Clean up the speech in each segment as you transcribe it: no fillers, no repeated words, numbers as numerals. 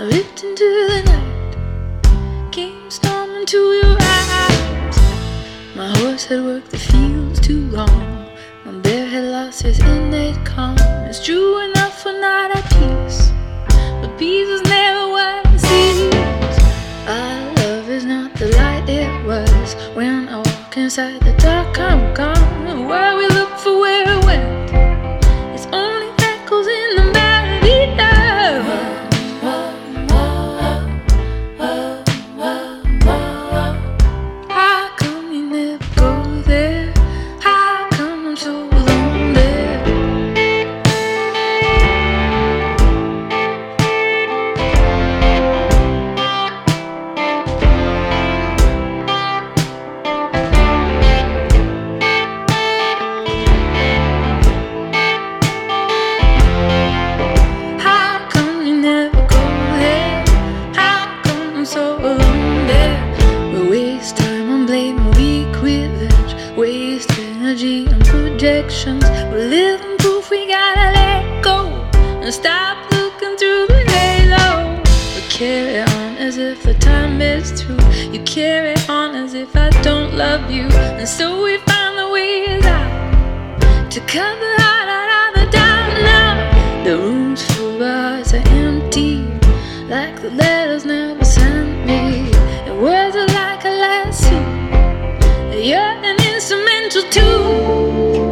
I ripped into the night, came storming to your eyes. My horse had worked the fields too long, my bear had lost his innate calm. It's true enough we're not at peace, but peace is never what it seems. Our love is not the light it was. When I walk inside the dark, I'm gone. Where we look for where it went, it's only echoes in the melody of. How come you never go there? How come I'm so alone there? How come you never go there? How come I'm so alone there? We waste time on blaming weak revenge, waste energy on projections. We're living proof we gotta let go and stop looking through the halo. We carry on as if the time is through. You carry on as if I don't love you, and so we find the ways out to cut the heart out of the doubt. Now the room's full, but hearts are empty, like the letters never sent me. And words are like a lassie, you're an instrumental too.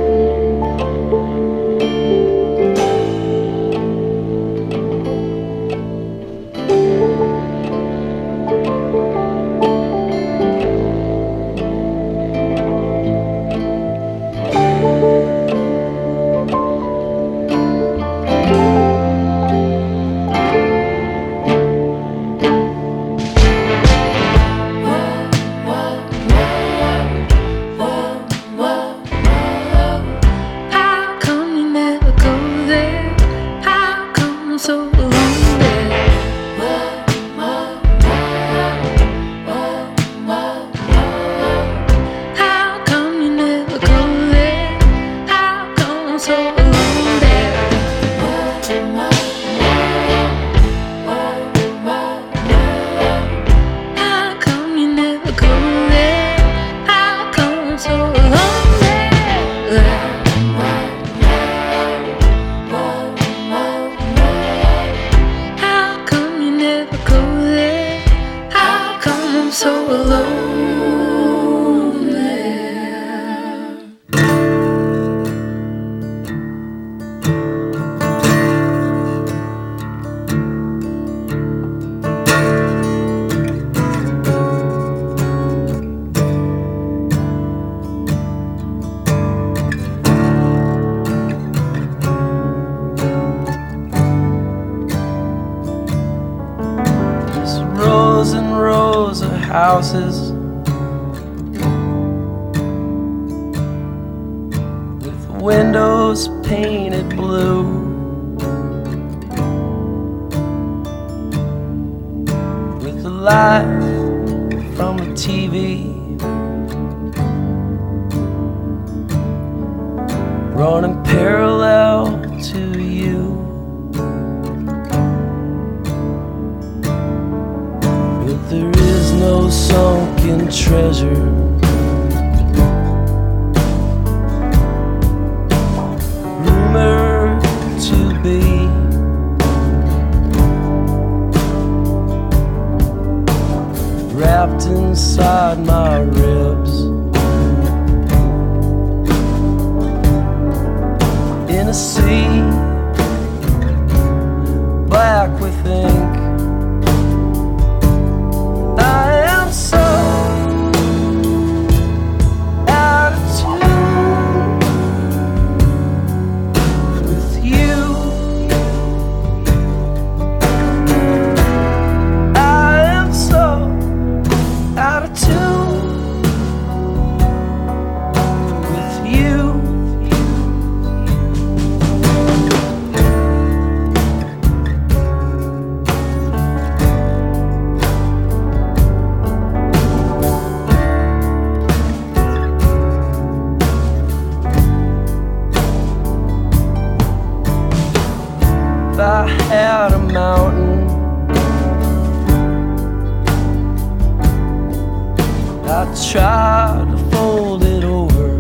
How come you never go there? How come I'm so alone there? How come you never go there? How come I'm so alone there? How come you never go there? How come I'm so alone there? How come you never go there? How come I'm so alone there? There's rows and rows of houses with windows painted blue. With the light from the TV running parallel to you. But there is no sunken treasure, rumored to be. Wrapped inside my ribs, in a sea black with ink. I am so out of tune with you. I am so out of tune try to fold it over.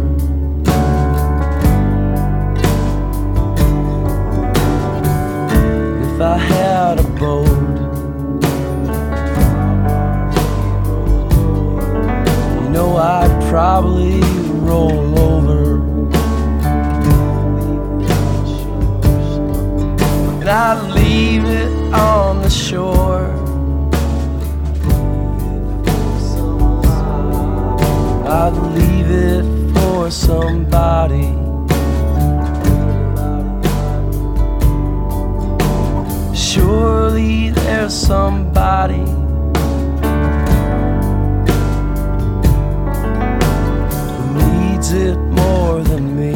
If I had a boat, you know I'd probably roll over, and I'd leave it on the shore. I'd leave it for somebody. Surely there's somebody who needs it more than me.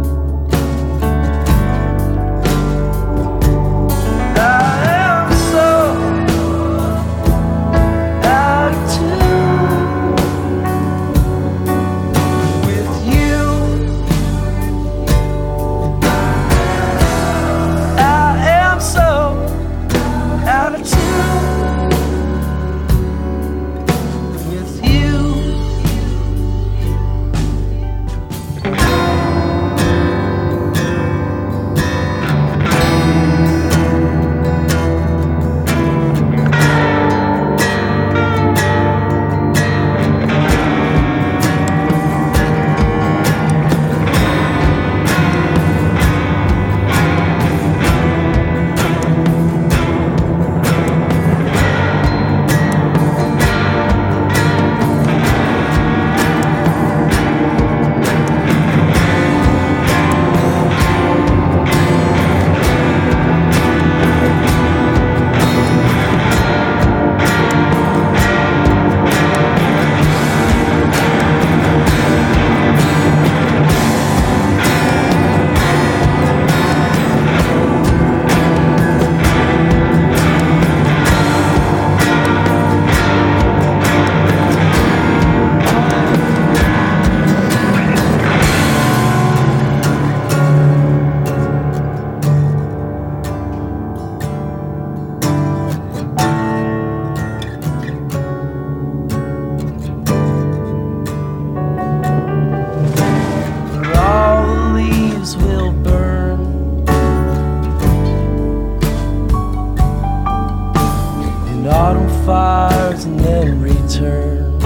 Autumn fires and then return.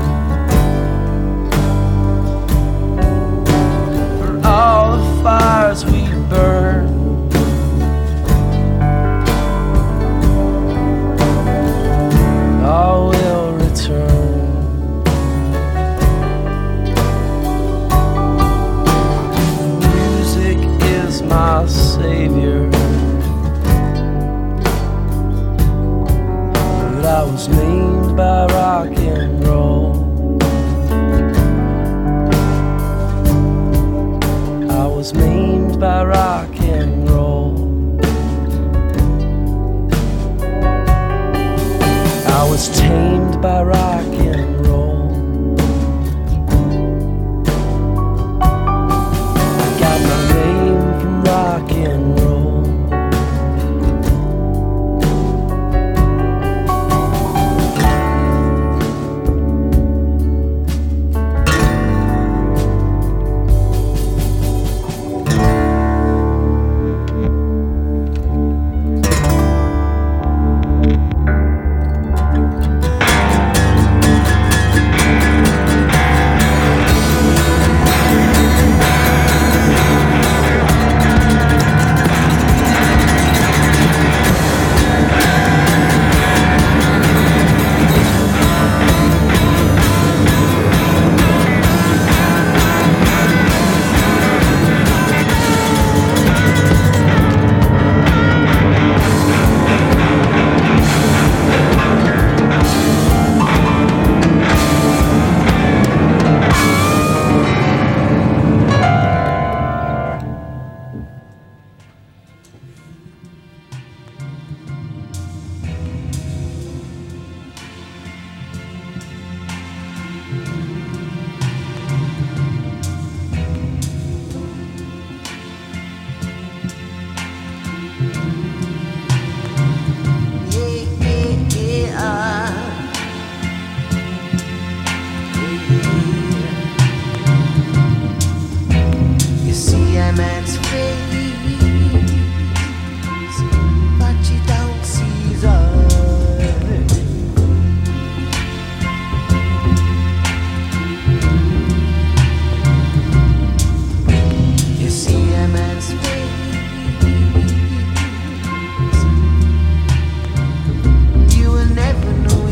For all the fires we burn, all will return. Music is my savior. I was named by rock and roll. I was named by rock and roll. I was tamed by rock and roll. I got my name from rock and roll.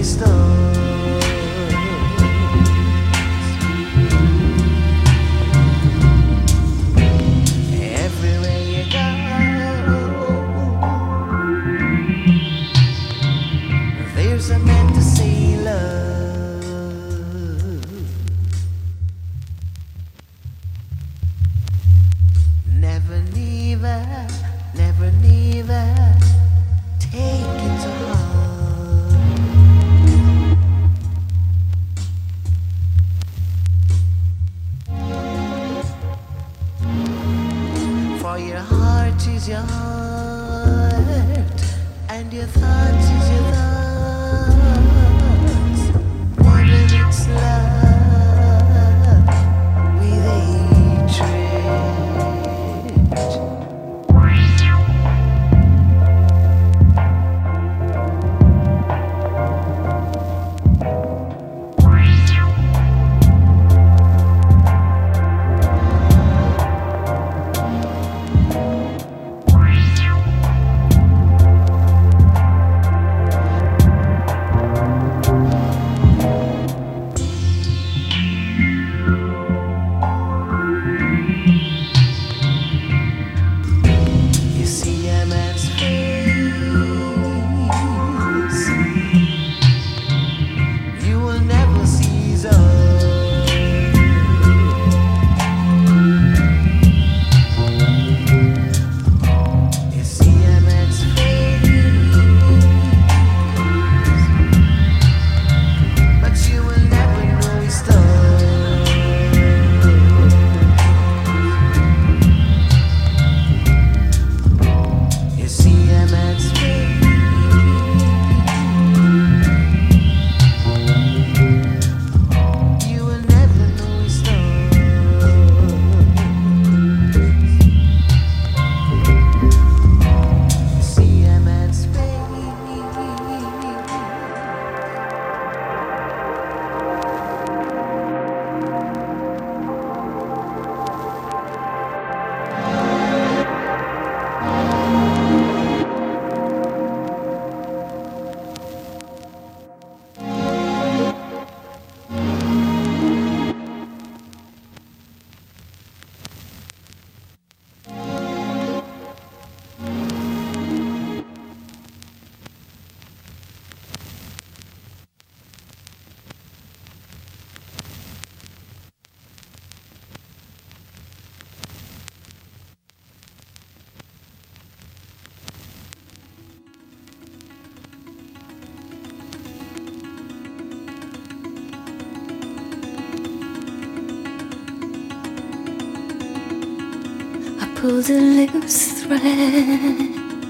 pulled a loose thread.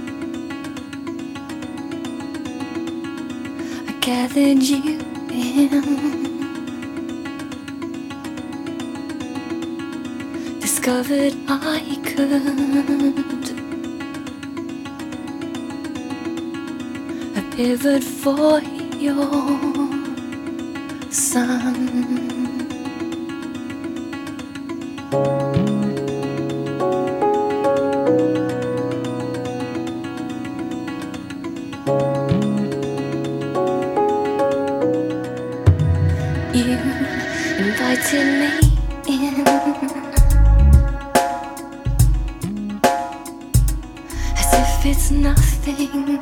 I gathered you in, discovered I could. I pivot for your sun. You invited me in, as if it's nothing.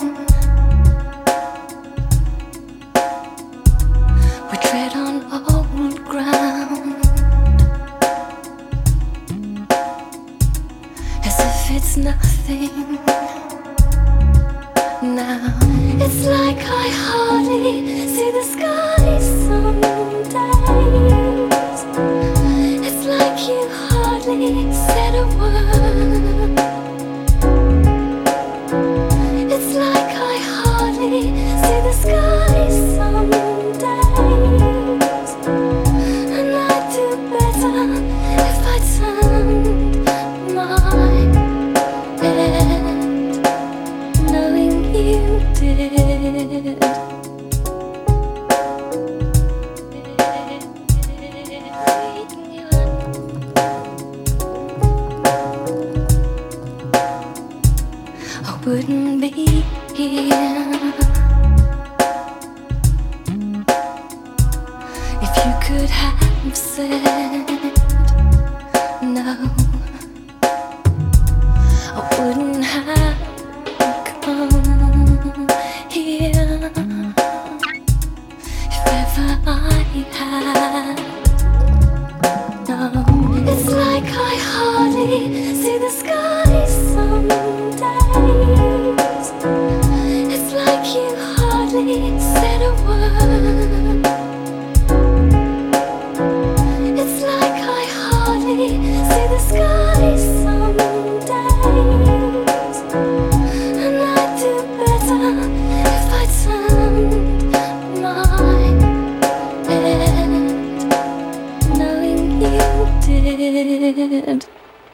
We tread on old ground, as if it's nothing. Now it's like I hardly see the sky some days. It's like you hardly said a word. It's like I hardly see the sky some days. And I'd do better if I turned my head, knowing you did. I wouldn't be here hardly said a word. It's like I hardly see the sky some days, and I'd do better if I turned my head, knowing you did.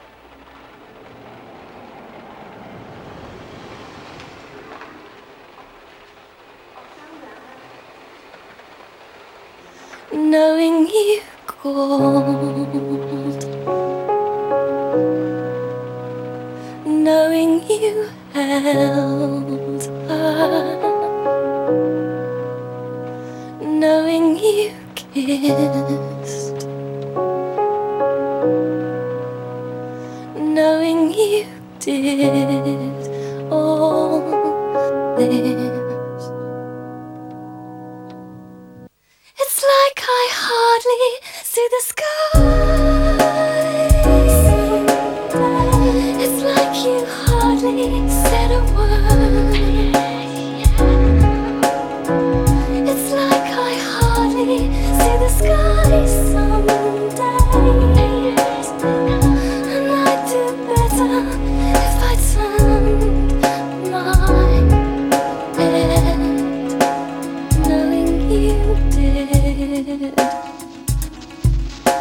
Knowing you called, knowing you held her, knowing you kissed, knowing you did all this. It's like I hardly see the sky. It's like you hardly said a word. It's like I hardly see the sky some days, and I'd do better if I turned my head, knowing you did.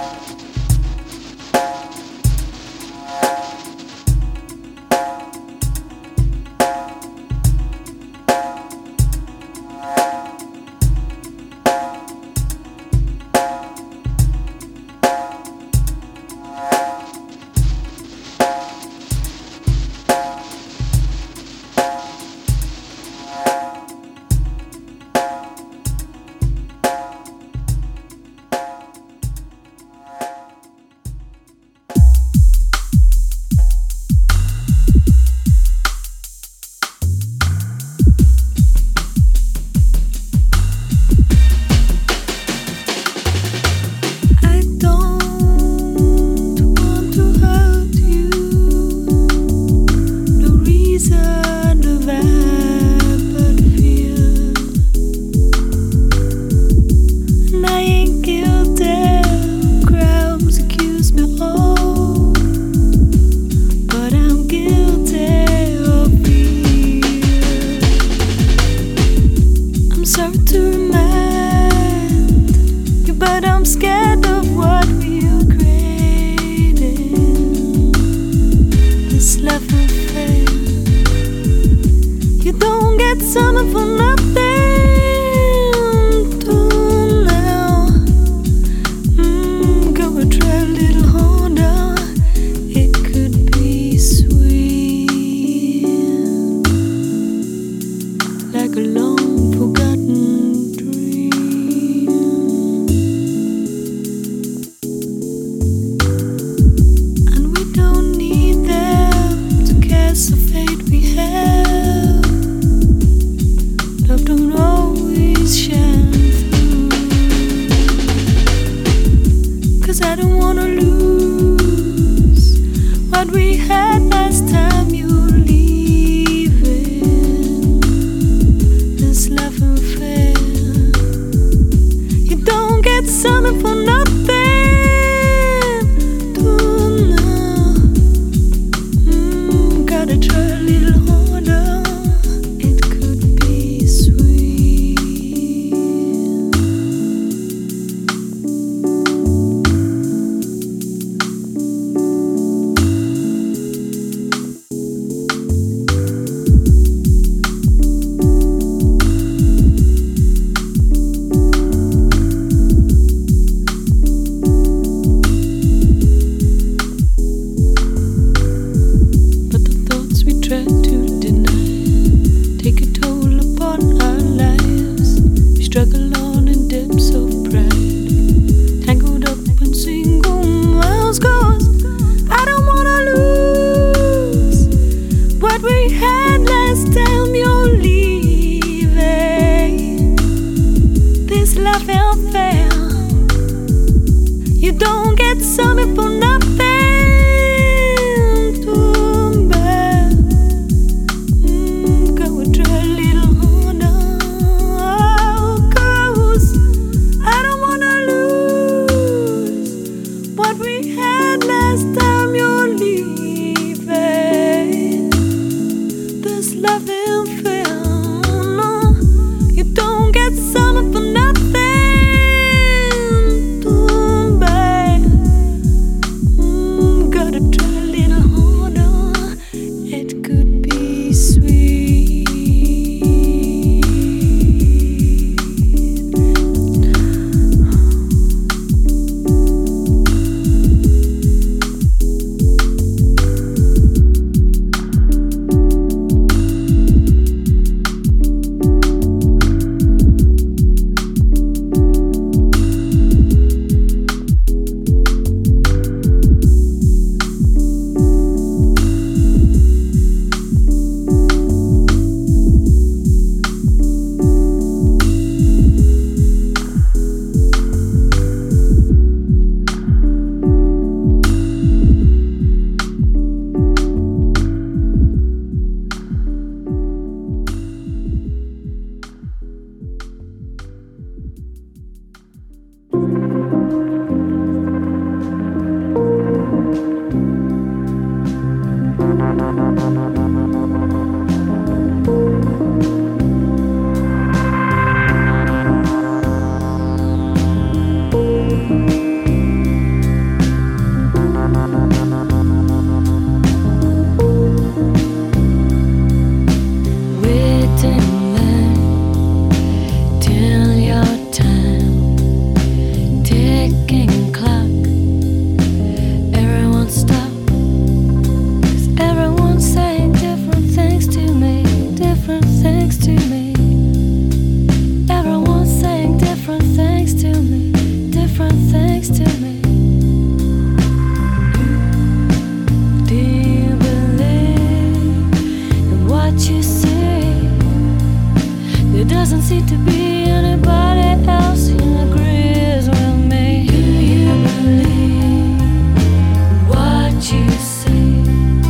doesn't seem to be anybody else who agrees with me. Do you believe what you see?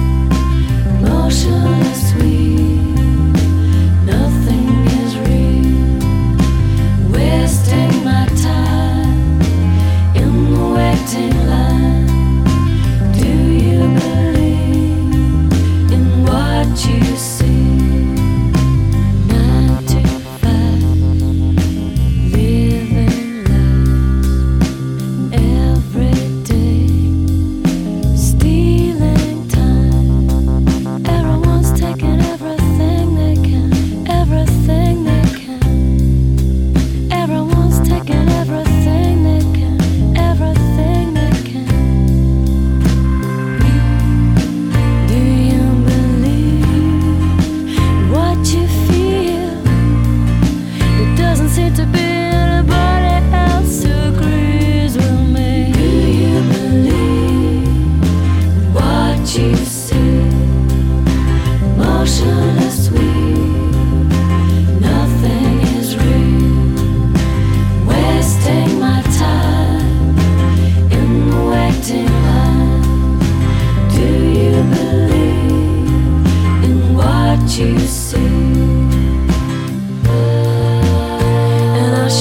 Motionless we, nothing is real. Wasting my time in the waiting line. Do you believe in what you see? You see, and I